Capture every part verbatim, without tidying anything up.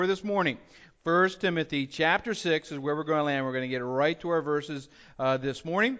for this morning. First Timothy chapter six is where we're going to land. We're going to get right to our verses uh, this morning.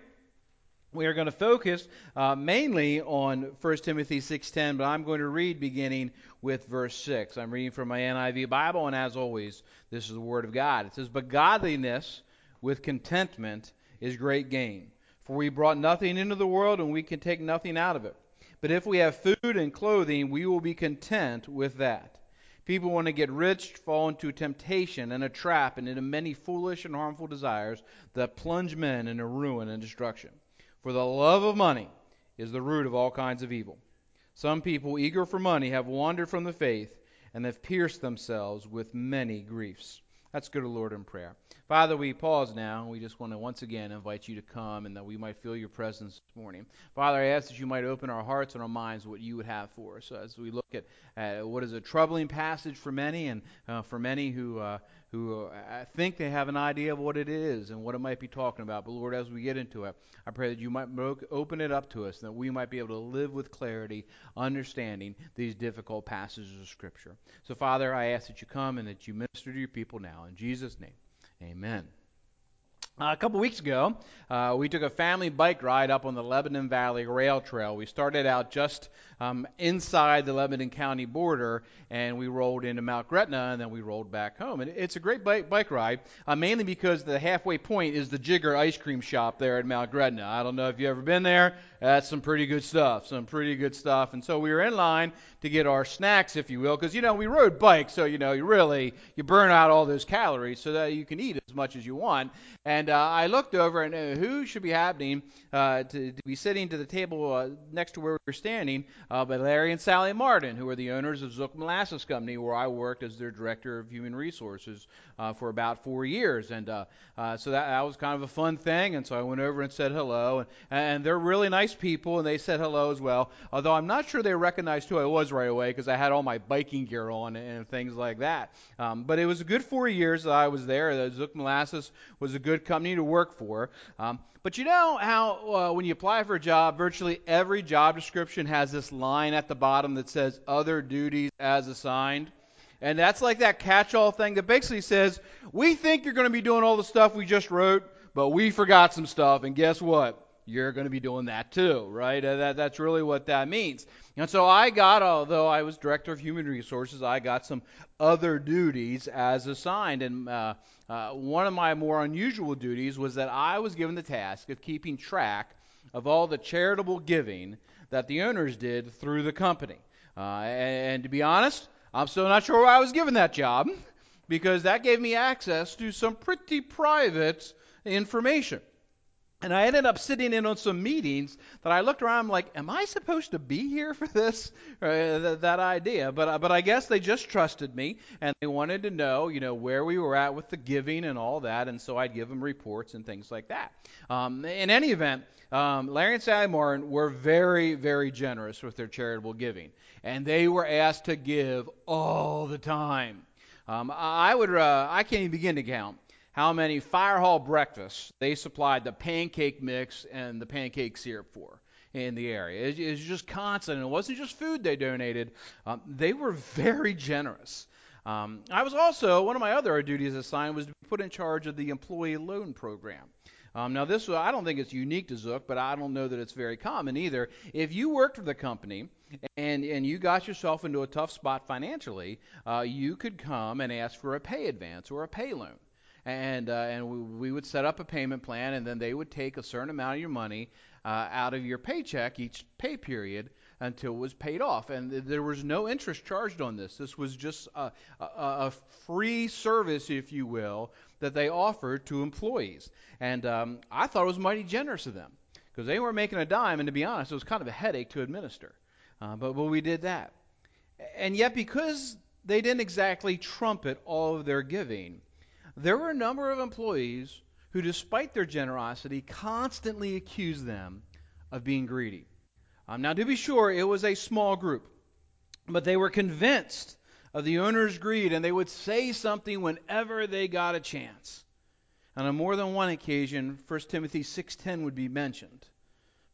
We are going to focus uh, mainly on First Timothy six ten, but I'm going to read beginning with verse six. I'm reading from my N I V Bible, and as always, this is the Word of God. It says, "But godliness with contentment is great gain. For we brought nothing into the world, and we can take nothing out of it. But if we have food and clothing, we will be content with that." People want to get rich, fall into temptation and a trap and into many foolish and harmful desires that plunge men into ruin and destruction. For the love of money is the root of all kinds of evil. Some people, eager for money, have wandered from the faith and have pierced themselves with many griefs. Let's go to the Lord in prayer. Father, we pause now. We just want to once again invite you to come and that we might feel your presence this morning. Father, I ask that you might open our hearts and our minds what you would have for us as we look at uh, what is a troubling passage for many and uh, for many who uh, who uh, think they have an idea of what it is and what it might be talking about. But Lord, as we get into it, I pray that you might open it up to us and that we might be able to live with clarity, understanding these difficult passages of Scripture. So, Father, I ask that you come and that you minister to your people now. In Jesus' name, amen. Uh, a couple weeks ago, uh, we took a family bike ride up on the Lebanon Valley Rail Trail. We started out just um, inside the Lebanon County border, and we rolled into Mount Gretna, and then we rolled back home. And it's a great bike, bike ride, uh, mainly because the halfway point is the Jigger ice cream shop there at Mount Gretna. I don't know if you've ever been there. That's some pretty good stuff, some pretty good stuff. And so we were in line to get our snacks, if you will, because, you know, we rode bikes, so, you know, you really, you burn out all those calories so that you can eat as much as you want. And uh, I looked over, and uh, who should be happening uh, to, to be sitting to the table uh, next to where we were standing, uh, but Larry and Sally Martin, who are the owners of Zook Molasses Company, where I worked as their director of human resources uh, for about four years. And uh, uh, so that, that was kind of a fun thing, and so I went over and said hello. And, and they're really nice people, and they said hello as well, although I'm not sure they recognized who I was right away because I had all my biking gear on and things like that. Um, but it was a good four years that I was there. The Zook Molasses was a good company to work for. Um, but you know how uh, when you apply for a job, virtually every job description has this line at the bottom that says other duties as assigned? And that's like that catch-all thing that basically says, we think you're going to be doing all the stuff we just wrote, but we forgot some stuff, and guess what? You're going to be doing that too, right? Uh, that, that's really what that means. And so I got, although I was director of human resources, I got some other duties as assigned. And uh, uh, one of my more unusual duties was that I was given the task of keeping track of all the charitable giving that the owners did through the company. Uh, and, and to be honest, I'm still not sure why I was given that job, because that gave me access to some pretty private information. And I ended up sitting in on some meetings that I looked around, I'm like, am I supposed to be here for this? Uh, th- that idea. But, uh, but I guess they just trusted me, and they wanted to know, you know, where we were at with the giving and all that, and so I'd give them reports and things like that. Um, in any event, um, Larry and Sally Martin were very, very generous with their charitable giving, and they were asked to give all the time. Um, I would, uh, I can't even begin to count how many fire hall breakfasts they supplied the pancake mix and the pancake syrup for in the area. It, it was just constant, and it wasn't just food they donated. Um, they were very generous. Um, I was also, one of my other duties assigned was to be put in charge of the employee loan program. Um, now, this, I don't think it's unique to Zook, but I don't know that it's very common either. If you worked for the company and, and you got yourself into a tough spot financially, uh, you could come and ask for a pay advance or a pay loan. And uh, and we, we would set up a payment plan, and then they would take a certain amount of your money uh, out of your paycheck each pay period until it was paid off. And th- there was no interest charged on this. This was just a, a, a free service, if you will, that they offered to employees. And um, I thought it was mighty generous of them because they weren't making a dime, and to be honest, it was kind of a headache to administer. Uh, but, but we did that. And yet, because they didn't exactly trumpet all of their giving, there were a number of employees who, despite their generosity, constantly accused them of being greedy. Um, now, to be sure, it was a small group, but they were convinced of the owner's greed, and they would say something whenever they got a chance. And on more than one occasion, First Timothy six ten would be mentioned.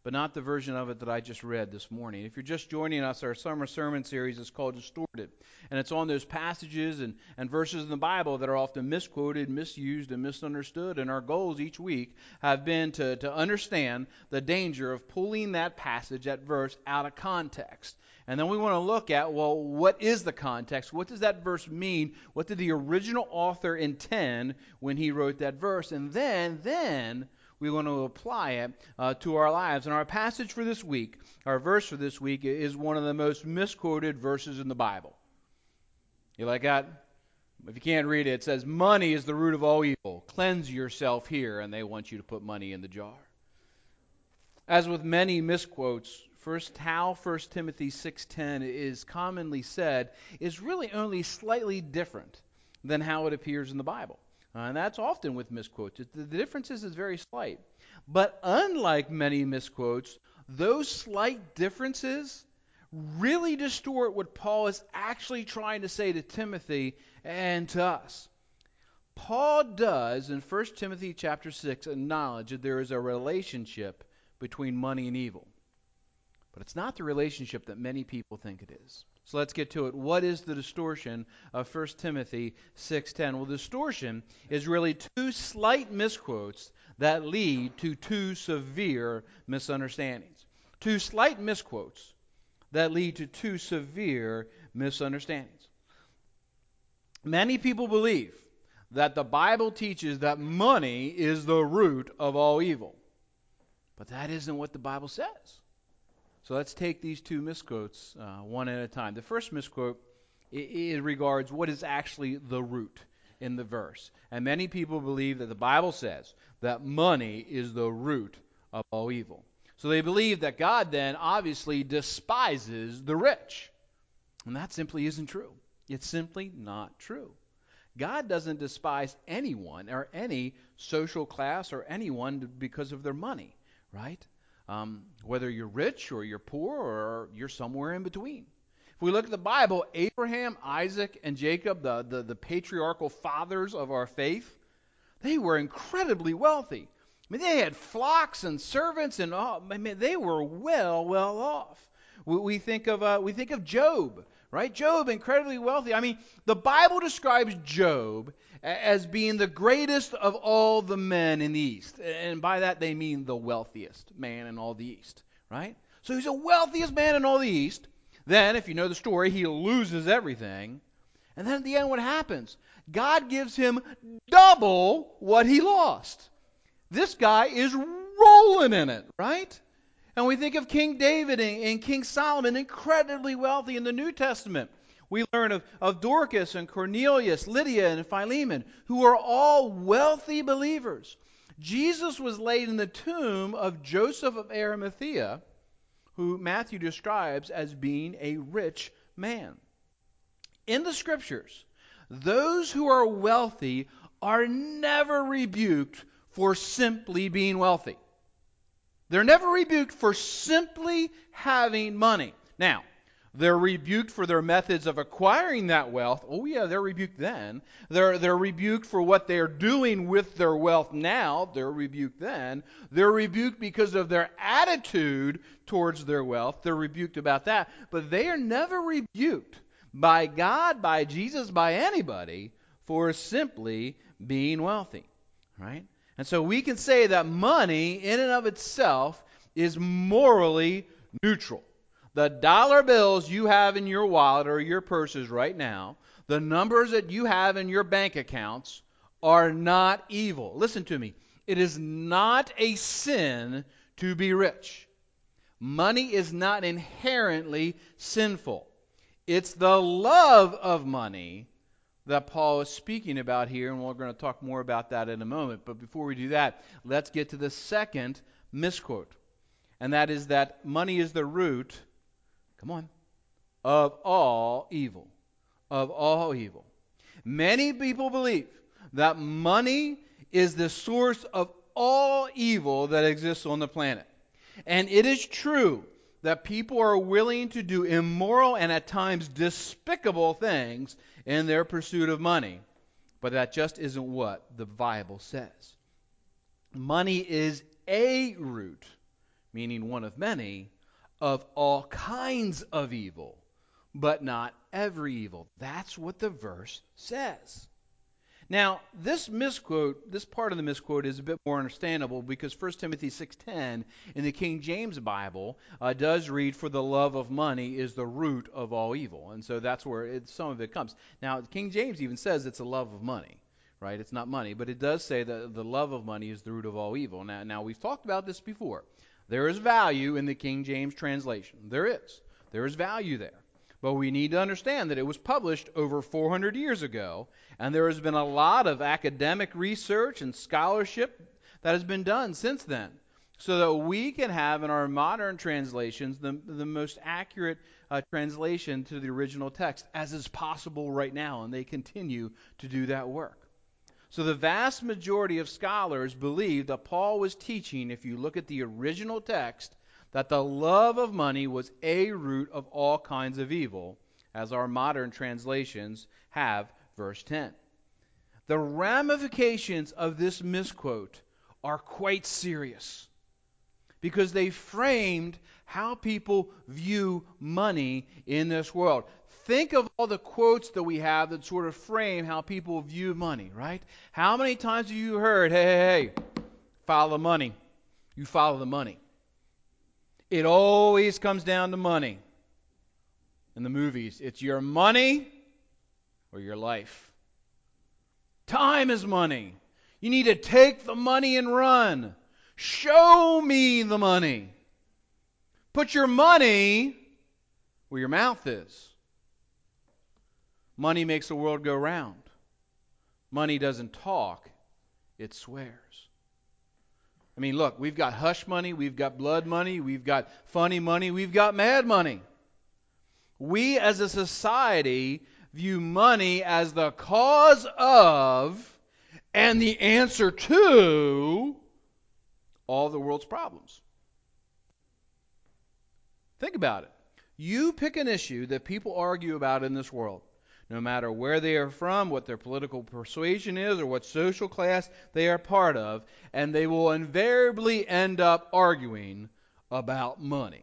but not the version of it that I just read this morning. If you're just joining us, our summer sermon series is called Distorted, and it's on those passages and, and verses in the Bible that are often misquoted, misused, and misunderstood, and our goals each week have been to, to understand the danger of pulling that passage, that verse, out of context. And then we want to look at, well, what is the context? What does that verse mean? What did the original author intend when he wrote that verse? And then, then we want to apply it uh, to our lives. And our passage for this week, our verse for this week, is one of the most misquoted verses in the Bible. You like that? If you can't read it, it says, money is the root of all evil. Cleanse yourself here. And they want you to put money in the jar. As with many misquotes, First, how First Timothy six ten is commonly said is really only slightly different than how it appears in the Bible. Uh, and that's often with misquotes. The difference is, is very slight. But unlike many misquotes, those slight differences really distort what Paul is actually trying to say to Timothy and to us. Paul does, in First Timothy chapter six, acknowledge that there is a relationship between money and evil. But it's not the relationship that many people think it is. So let's get to it. What is the distortion of First Timothy six ten? Well, distortion is really two slight misquotes that lead to two severe misunderstandings. Two slight misquotes that lead to two severe misunderstandings. Many people believe that the Bible teaches that money is the root of all evil. But that isn't what the Bible says. So let's take these two misquotes uh, one at a time. The first misquote, it, it regards what is actually the root in the verse. And many people believe that the Bible says that money is the root of all evil. So they believe that God then obviously despises the rich. And that simply isn't true. It's simply not true. God doesn't despise anyone or any social class or anyone because of their money, right? Um, whether you're rich or you're poor or you're somewhere in between. If we look at the Bible, Abraham, Isaac, and Jacob, the, the, the patriarchal fathers of our faith, they were incredibly wealthy. I mean, they had flocks and servants, and all, I mean, they were well, well off. We, we think of uh, we think of Job, right? Job, incredibly wealthy. I mean, the Bible describes Job as being the greatest of all the men in the East. And by that they mean the wealthiest man in all the East, right? So he's the wealthiest man in all the East. Then, if you know the story, he loses everything. And then at the end, what happens? God gives him double what he lost. This guy is rolling in it, right? And we think of King David and, and King Solomon, incredibly wealthy in the New Testament. We learn of, of Dorcas and Cornelius, Lydia and Philemon, who are all wealthy believers. Jesus was laid in the tomb of Joseph of Arimathea, who Matthew describes as being a rich man. In the Scriptures, those who are wealthy are never rebuked for simply being wealthy. They're never rebuked for simply having money. Now, they're rebuked for their methods of acquiring that wealth. Oh yeah, they're rebuked then. They're, they're rebuked for what they're doing with their wealth now. They're rebuked then. They're rebuked because of their attitude towards their wealth. They're rebuked about that. But they are never rebuked by God, by Jesus, by anybody for simply being wealthy. Right? And so we can say that money in and of itself is morally neutral. The dollar bills you have in your wallet or your purses right now, the numbers that you have in your bank accounts are not evil. Listen to me. It is not a sin to be rich. Money is not inherently sinful. It's the love of money that Paul is speaking about here, and we're going to talk more about that in a moment. But before we do that, let's get to the second misquote, and that is that money is the root, come on, of all evil. Of all evil. Many people believe that money is the source of all evil that exists on the planet. And it is true that people are willing to do immoral and at times despicable things in their pursuit of money. But that just isn't what the Bible says. Money is a root, meaning one of many, of all kinds of evil, but not every evil. That's what the verse says. Now, this misquote, this part of the misquote is a bit more understandable because First Timothy six ten in the King James Bible uh, does read, "For the love of money is the root of all evil." And so that's where it, some of it comes. Now, King James even says it's a love of money, right? It's not money, but it does say that the love of money is the root of all evil. Now, now we've talked about this before. There is value in the King James translation. There is. There is value there. But we need to understand that it was published over four hundred years ago, and there has been a lot of academic research and scholarship that has been done since then, so that we can have in our modern translations the, the most accurate uh, translation to the original text, as is possible right now, and they continue to do that work. So the vast majority of scholars believe that Paul was teaching, if you look at the original text, that the love of money was a root of all kinds of evil, as our modern translations have verse ten. The ramifications of this misquote are quite serious because they framed how people view money in this world. Think of all the quotes that we have that sort of frame how people view money, right? How many times have you heard, hey, hey, hey, follow the money. You follow the money. It always comes down to money. In the movies, it's your money or your life. Time is money. You need to take the money and run. Show me the money. Put your money where your mouth is. Money makes the world go round. Money doesn't talk, it swears. I mean, look, we've got hush money, we've got blood money, we've got funny money, we've got mad money. We as a society view money as the cause of and the answer to all the world's problems. Think about it. You pick an issue that people argue about in this world, no matter where they are from, what their political persuasion is, or what social class they are part of, and they will invariably end up arguing about money.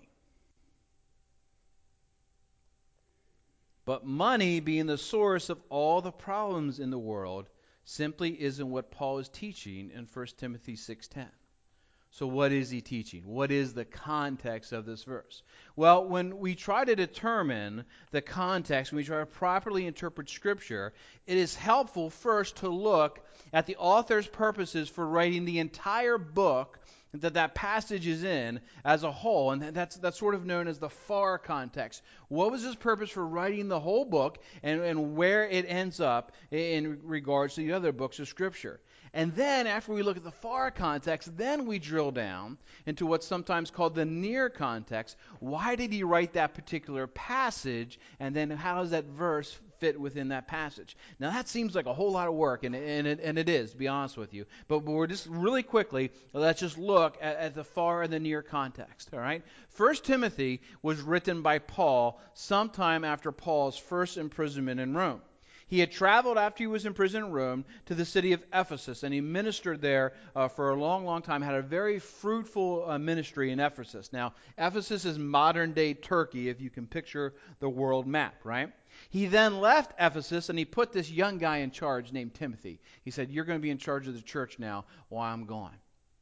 But money being the source of all the problems in the world simply isn't what Paul is teaching in First Timothy six ten. So what is he teaching? What is the context of this verse? Well, when we try to determine the context, when we try to properly interpret Scripture, it is helpful first to look at the author's purposes for writing the entire book that that passage is in as a whole, and that's that's sort of known as the far context. What was his purpose for writing the whole book, and, and where it ends up in regards to the other books of Scripture? And then after we look at the far context, then we drill down into what's sometimes called the near context. Why did he write that particular passage? And then how does that verse fit within that passage? Now that seems like a whole lot of work, and, and, it, and it is, to be honest with you. But, but we're just really quickly, let's just look at, at the far and the near context. All right? First Timothy was written by Paul sometime after Paul's first imprisonment in Rome. He had traveled after he was in prison in Rome to the city of Ephesus, and he ministered there uh, for a long, long time, had a very fruitful uh, ministry in Ephesus. Now, Ephesus is modern-day Turkey, if you can picture the world map, right? He then left Ephesus, and he put this young guy in charge named Timothy. He said, you're going to be in charge of the church now while I'm gone.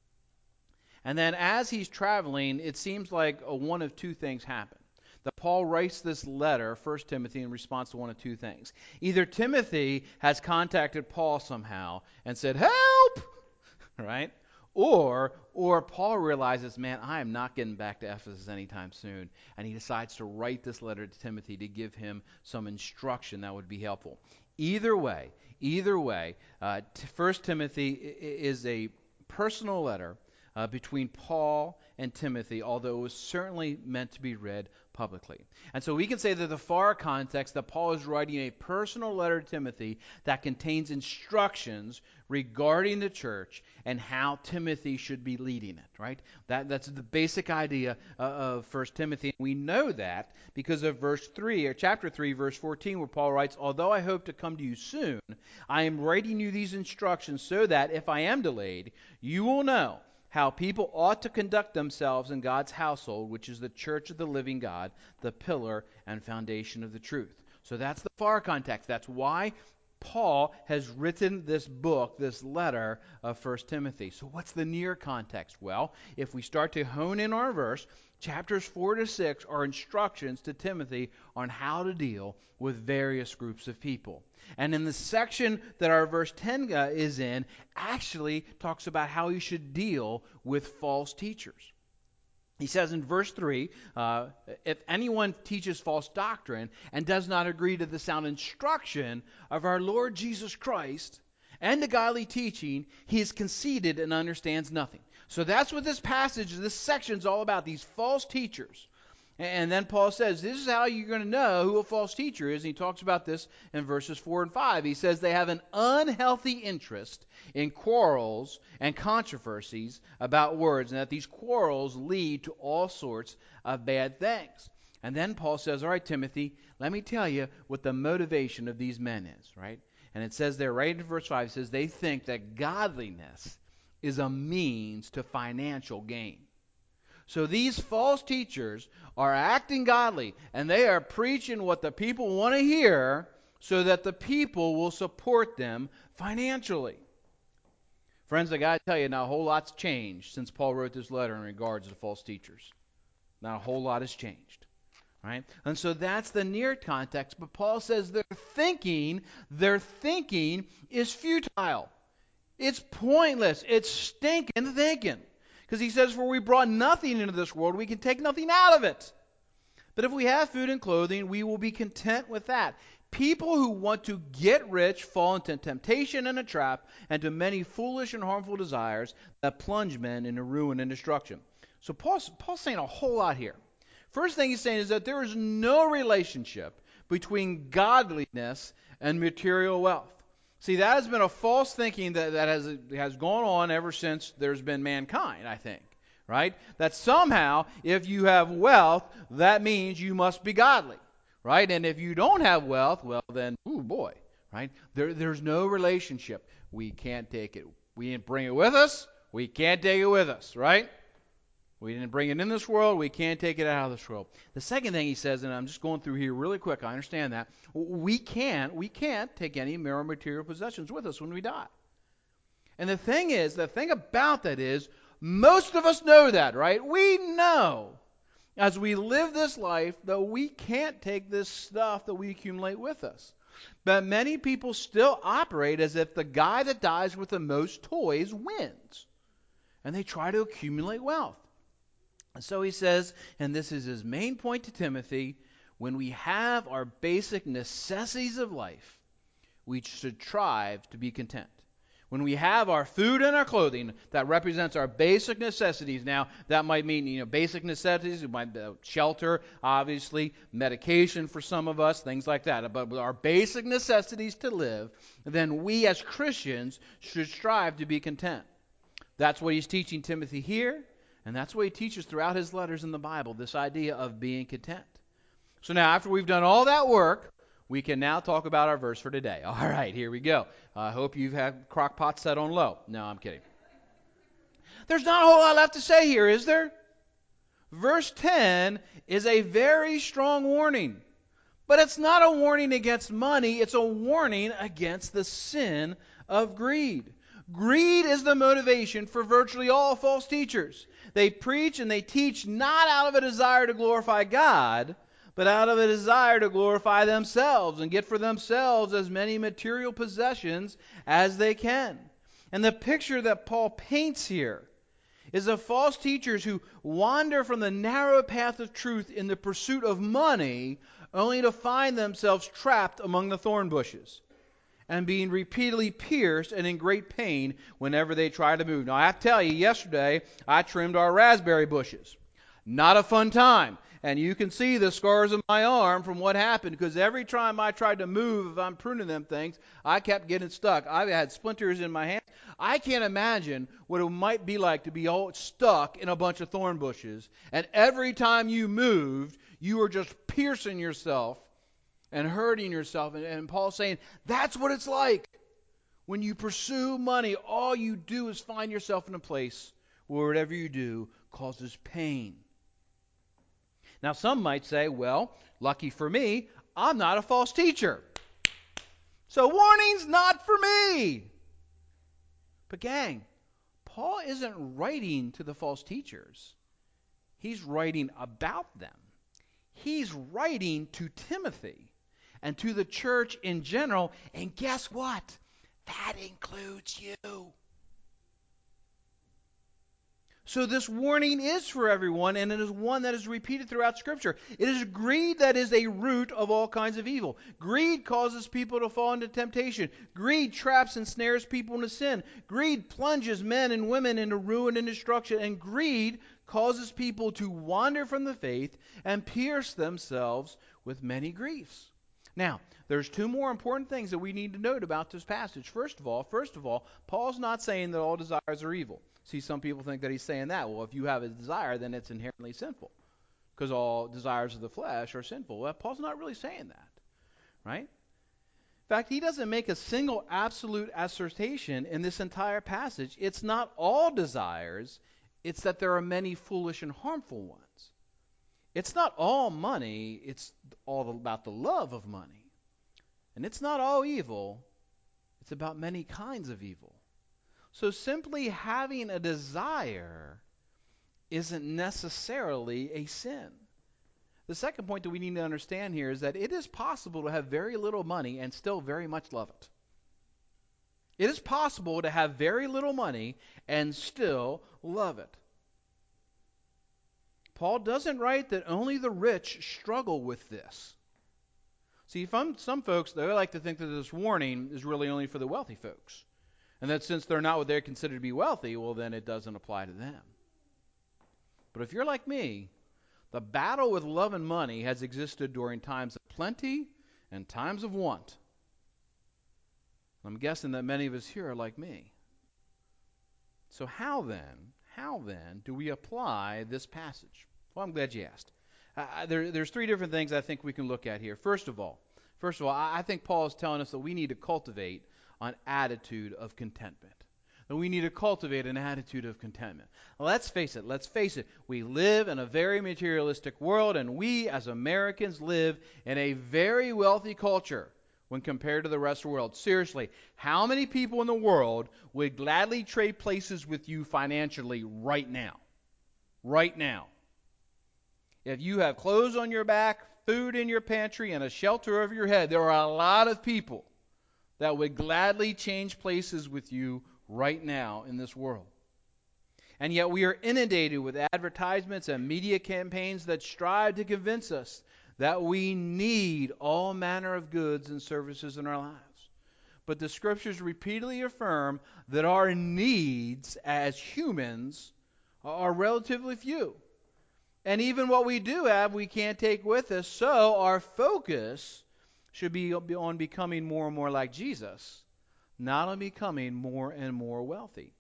And then as he's traveling, it seems like uh, one of two things happen. That Paul writes this letter, First Timothy, in response to one of two things. Either Timothy has contacted Paul somehow and said, help! Right? Or, or Paul realizes, man, I am not getting back to Ephesus anytime soon. And he decides to write this letter to Timothy to give him some instruction that would be helpful. Either way, either way, uh, First Timothy is a personal letter uh, between Paul and Timothy, although it was certainly meant to be read publicly. And so we can say that the far context that Paul is writing a personal letter to Timothy that contains instructions regarding the church and how Timothy should be leading it, right? That, that's the basic idea uh, of First Timothy. We know that because of verse three, or chapter three, verse fourteen, where Paul writes, although I hope to come to you soon, I am writing you these instructions so that if I am delayed, you will know how people ought to conduct themselves in God's household, which is the church of the living God, the pillar and foundation of the truth. So that's the far context. That's why Paul has written this book, this letter of First Timothy. So what's the near context? Well, if we start to hone in our verse, chapters four to six are instructions to Timothy on how to deal with various groups of people. And in the section that our verse ten uh, is in, actually talks about how you should deal with false teachers. He says in verse three, uh, if anyone teaches false doctrine and does not agree to the sound instruction of our Lord Jesus Christ and the godly teaching, he is conceited and understands nothing. So that's what this passage, this section is all about, these false teachers. And then Paul says, this is how you're going to know who a false teacher is. And he talks about this in verses four and five. He says they have an unhealthy interest in quarrels and controversies about words, and that these quarrels lead to all sorts of bad things. And then Paul says, all right, Timothy, let me tell you what the motivation of these men is, right? And it says there, right in verse five, it says they think that godliness is a means to financial gain. So these false teachers are acting godly, and they are preaching what the people want to hear so that the people will support them financially. Friends, I got to tell you, now a whole lot's changed since Paul wrote this letter in regards to false teachers. Now a whole lot has changed. Right? And so that's the near context, but Paul says their thinking, their thinking is futile. It's pointless. It's stinking thinking. Because he says, for we brought nothing into this world, we can take nothing out of it. But if we have food and clothing, we will be content with that. People who want to get rich fall into temptation and a trap, and to many foolish and harmful desires that plunge men into ruin and destruction. So Paul's, Paul's saying a whole lot here. First thing he's saying is that there is no relationship between godliness and material wealth. See, that has been a false thinking that, that has, has gone on ever since there's been mankind, I think. Right? That somehow, if you have wealth, that means you must be godly. Right? And if you don't have wealth, well then, ooh boy. Right? There, there's no relationship. We can't take it. We didn't bring it with us. We can't take it with us. Right? We didn't bring it in this world. We can't take it out of this world. The second thing he says, and I'm just going through here really quick, I understand that. We can't, we can't take any mere material possessions with us when we die. And the thing is, the thing about that is, most of us know that, right? We know as we live this life that we can't take this stuff that we accumulate with us. But many people still operate as if the guy that dies with the most toys wins. And they try to accumulate wealth. So he says, and this is his main point to Timothy, when we have our basic necessities of life, we should strive to be content. When we have our food and our clothing, that represents our basic necessities. Now, that might mean, you know, basic necessities, it might be shelter, obviously, medication for some of us, things like that. But with our basic necessities to live, then we as Christians should strive to be content. That's what he's teaching Timothy here. And that's what he teaches throughout his letters in the Bible, this idea of being content. So now, after we've done all that work, we can now talk about our verse for today. All right, here we go. I uh, hope you've had crock pot set on low. No, I'm kidding. There's not a whole lot left to say here, is there? Verse ten is a very strong warning. But it's not a warning against money. It's a warning against the sin of greed. Greed is the motivation for virtually all false teachers. They preach and they teach not out of a desire to glorify God, but out of a desire to glorify themselves and get for themselves as many material possessions as they can. And the picture that Paul paints here is of false teachers who wander from the narrow path of truth in the pursuit of money, only to find themselves trapped among the thorn bushes and being repeatedly pierced and in great pain whenever they try to move. Now, I have to tell you, yesterday I trimmed our raspberry bushes. Not a fun time. And you can see the scars on my arm from what happened, because every time I tried to move, if I'm pruning them things, I kept getting stuck. I had splinters in my hand. I can't imagine what it might be like to be all stuck in a bunch of thorn bushes. And every time you moved, you were just piercing yourself and hurting yourself. And, and Paul's saying, that's what it's like. When you pursue money, all you do is find yourself in a place or whatever you do causes pain. Now, some might say, well, lucky for me, I'm not a false teacher. So warning's not for me. But gang, Paul isn't writing to the false teachers. He's writing about them. He's writing to Timothy and to the church in general. And guess what? That includes you. So this warning is for everyone, and it is one that is repeated throughout Scripture. It is greed that is a root of all kinds of evil. Greed causes people to fall into temptation. Greed traps and snares people into sin. Greed plunges men and women into ruin and destruction. And greed causes people to wander from the faith and pierce themselves with many griefs. Now, there's two more important things that we need to note about this passage. First of all, first of all, Paul's not saying that all desires are evil. See, some people think that he's saying that. Well, if you have a desire, then it's inherently sinful, because all desires of the flesh are sinful. Well, Paul's not really saying that, right? In fact, he doesn't make a single absolute assertion in this entire passage. It's not all desires. It's that there are many foolish and harmful ones. It's not all money. It's all about the love of money. And it's not all evil. It's about many kinds of evil. So simply having a desire isn't necessarily a sin. The second point that we need to understand here is that it is possible to have very little money and still very much love it. It is possible to have very little money and still love it. Paul doesn't write that only the rich struggle with this. See, some, some folks, they like to think that this warning is really only for the wealthy folks. And that since they're not what they consider to be wealthy, well, then it doesn't apply to them. But if you're like me, the battle with love and money has existed during times of plenty and times of want. I'm guessing that many of us here are like me. So how then, how then do we apply this passage? Well, I'm glad you asked. Uh, there, there's three different things I think we can look at here. First of all, first of all, I, I think Paul is telling us that we need to cultivate an attitude of contentment. And we need to cultivate an attitude of contentment. Let's face it, let's face it. We live in a very materialistic world, and we as Americans live in a very wealthy culture when compared to the rest of the world. Seriously, how many people in the world would gladly trade places with you financially right now? Right now. If you have clothes on your back, food in your pantry, and a shelter over your head, there are a lot of people that would gladly change places with you right now in this world. And yet we are inundated with advertisements and media campaigns that strive to convince us that we need all manner of goods and services in our lives. But the Scriptures repeatedly affirm that our needs as humans are relatively few. And even what we do have, we can't take with us. So our focus should be on becoming more and more like Jesus, not on becoming more and more wealthy.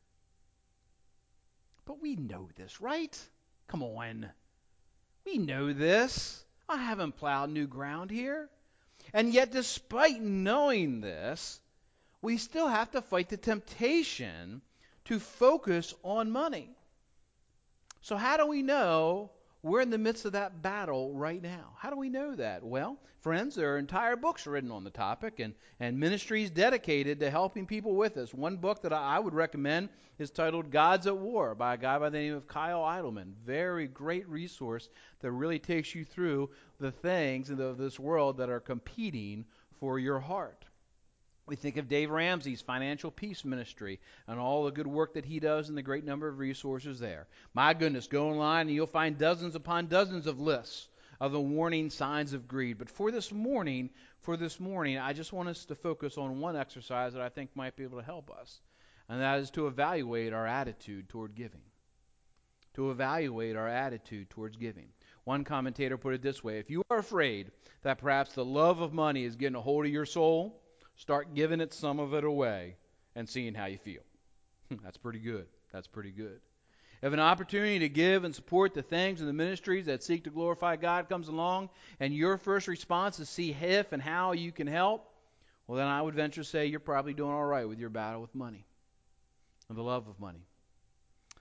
But we know this, right? Come on. We know this. I haven't plowed new ground here. And yet, despite knowing this, we still have to fight the temptation to focus on money. So how do we know we're in the midst of that battle right now? How do we know that? Well, friends, there are entire books written on the topic and, and ministries dedicated to helping people with this. One book that I would recommend is titled Gods at War by a guy by the name of Kyle Idleman. Very great resource that really takes you through the things of this world that are competing for your heart. We think of Dave Ramsey's Financial Peace Ministry and all the good work that he does and the great number of resources there. My goodness, go online and you'll find dozens upon dozens of lists of the warning signs of greed. But for this morning, for this morning, I just want us to focus on one exercise that I think might be able to help us, and that is to evaluate our attitude toward giving. To evaluate our attitude towards giving. One commentator put it this way: if you are afraid that perhaps the love of money is getting a hold of your soul, start giving it some of it away and seeing how you feel. That's pretty good. That's pretty good. If an opportunity to give and support the things and the ministries that seek to glorify God comes along, and your first response is see if and how you can help, well, then I would venture to say you're probably doing all right with your battle with money and the love of money.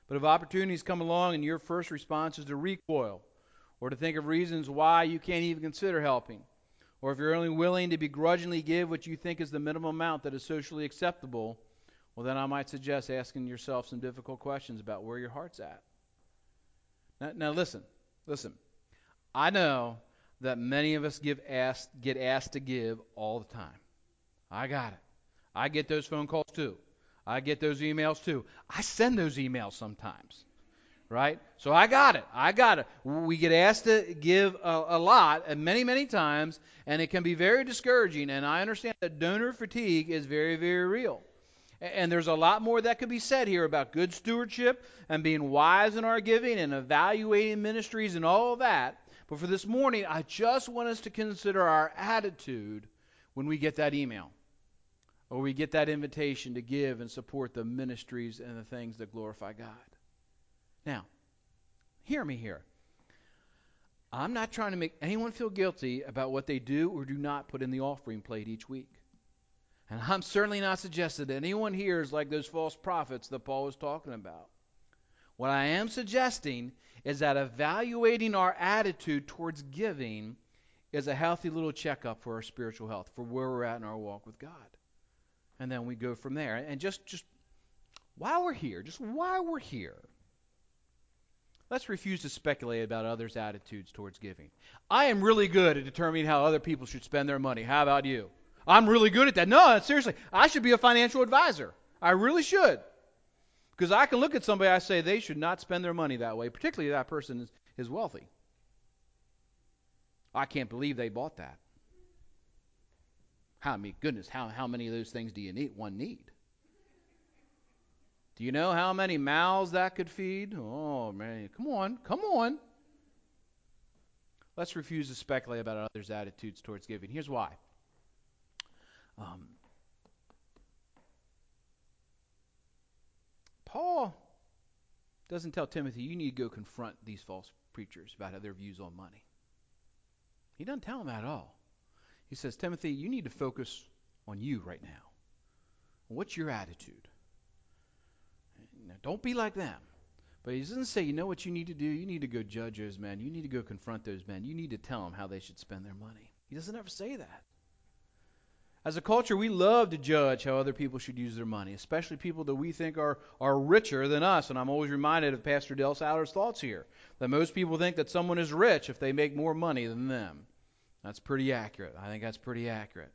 But if opportunities come along and your first response is to recoil, or to think of reasons why you can't even consider helping, or if you're only willing to begrudgingly give what you think is the minimum amount that is socially acceptable, well, then I might suggest asking yourself some difficult questions about where your heart's at. Now, now listen, listen. I know that many of us give asked, get asked to give all the time. I got it. I get those phone calls too. I get those emails too. I send those emails sometimes. Right? So I got it. I got it. We get asked to give a, a lot and many, many times, and it can be very discouraging. And I understand that donor fatigue is very, very real. And there's a lot more that could be said here about good stewardship and being wise in our giving and evaluating ministries and all of that. But for this morning, I just want us to consider our attitude when we get that email or we get that invitation to give and support the ministries and the things that glorify God. Now, hear me here. I'm not trying to make anyone feel guilty about what they do or do not put in the offering plate each week. And I'm certainly not suggesting that anyone here is like those false prophets that Paul was talking about. What I am suggesting is that evaluating our attitude towards giving is a healthy little checkup for our spiritual health, for where we're at in our walk with God. And then we go from there. And just, just while we're here, just while we're here, let's refuse to speculate about others' attitudes towards giving. I am really good at determining how other people should spend their money. How about you? I'm really good at that. No, seriously, I should be a financial advisor. I really should. Because I can look at somebody, I say they should not spend their money that way, particularly if that person is, is wealthy. I can't believe they bought that. How, I mean, goodness, how, how many of those things do you need? One need? Do you know how many mouths that could feed? Oh, man, come on, come on. Let's refuse to speculate about others' attitudes towards giving. Here's why. Um, Paul doesn't tell Timothy, you need to go confront these false preachers about their views on money. He doesn't tell him that at all. He says, Timothy, you need to focus on you right now. What's your attitude? Now, don't be like them. But he doesn't say, you know what you need to do? You need to go judge those men. You need to go confront those men. You need to tell them how they should spend their money. He doesn't ever say that. As a culture, we love to judge how other people should use their money, especially people that we think are, are richer than us. And I'm always reminded of Pastor Del Saller's thoughts here, that most people think that someone is rich if they make more money than them. That's pretty accurate. I think that's pretty accurate.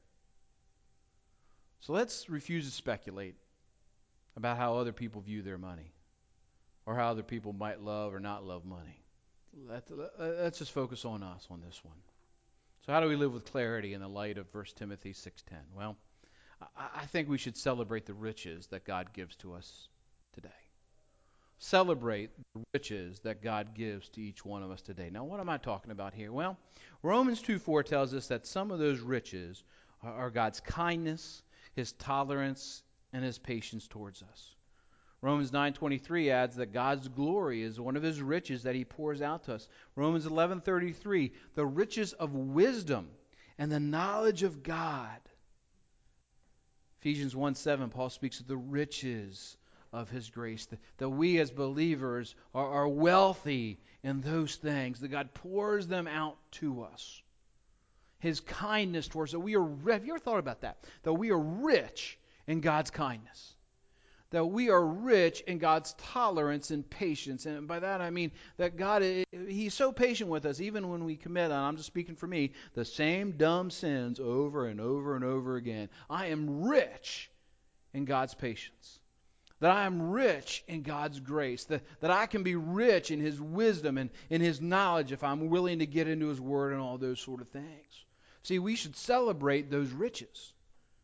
So let's refuse to speculate about how other people view their money or how other people might love or not love money. Let, let's just focus on us on this one. So how do we live with clarity in the light of First Timothy six ten? Well, I think we should celebrate the riches that God gives to us today. Celebrate the riches that God gives to each one of us today. Now, what am I talking about here? Well, Romans two four tells us that some of those riches are God's kindness, His tolerance, and His patience towards us. Romans nine twenty-three adds that God's glory is one of His riches that He pours out to us. Romans eleven thirty-three, the riches of wisdom and the knowledge of God. Ephesians one seven, Paul speaks of the riches of His grace, that, that we as believers are, are wealthy in those things, that God pours them out to us. His kindness towards us. We are, have you ever thought about that? That we are rich in God's kindness. That we are rich in God's tolerance and patience. And by that I mean that God, He's so patient with us, even when we commit, and I'm just speaking for me, the same dumb sins over and over and over again. I am rich in God's patience. That I am rich in God's grace. That, that I can be rich in His wisdom and in His knowledge if I'm willing to get into His Word and all those sort of things. See, we should celebrate those riches.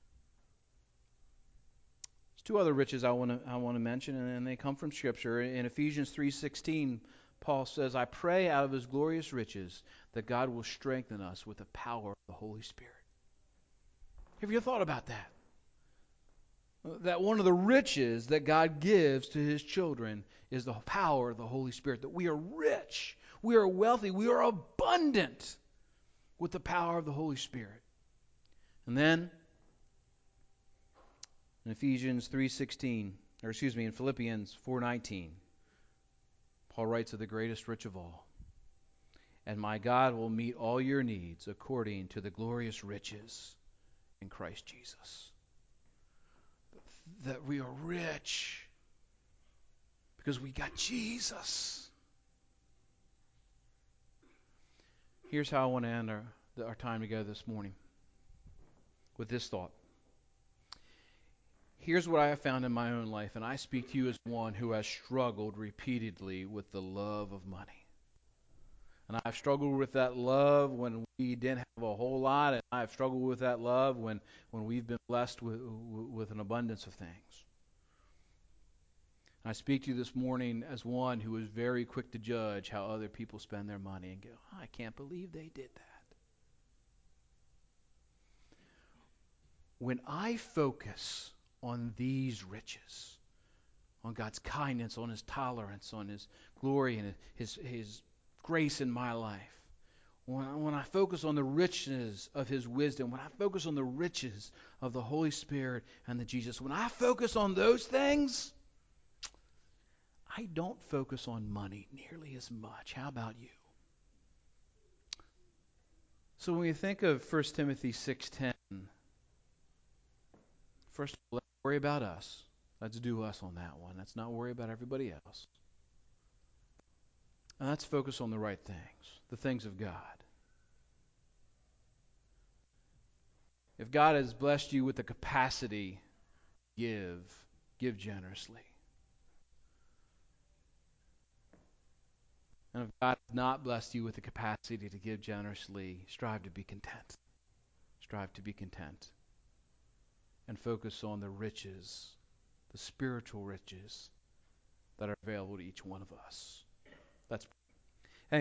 Two other riches I want to I want to mention, and they come from Scripture. In Ephesians three sixteen, Paul says, I pray out of His glorious riches that God will strengthen us with the power of the Holy Spirit. Have you thought about that? That one of the riches that God gives to His children is the power of the Holy Spirit. That we are rich, we are wealthy, we are abundant with the power of the Holy Spirit. And then in Ephesians three sixteen, or excuse me, in Philippians four nineteen, Paul writes of the greatest rich of all. And my God will meet all your needs according to the glorious riches in Christ Jesus. That we are rich because we got Jesus. Here's how I want to end our, our time together this morning, with this thought. Here's what I have found in my own life, and I speak to you as one who has struggled repeatedly with the love of money. And I've struggled with that love when we didn't have a whole lot, and I've struggled with that love when, when we've been blessed with, with an abundance of things. And I speak to you this morning as one who is very quick to judge how other people spend their money and go, I can't believe they did that. When I focus on these riches, on God's kindness, on His tolerance, on His glory and His, His grace in my life, when I, when I focus on the richness of His wisdom, when I focus on the riches of the Holy Spirit and the Jesus, when I focus on those things, I don't focus on money nearly as much. How about you? So when we think of First Timothy six ten, first of all, let's worry about us. Let's do us on that one. Let's not worry about everybody else. And let's focus on the right things, the things of God. If God has blessed you with the capacity to give, give generously. And if God has not blessed you with the capacity to give generously, strive to be content. Strive to be content. And focus on the riches, the spiritual riches that are available to each one of us. Let's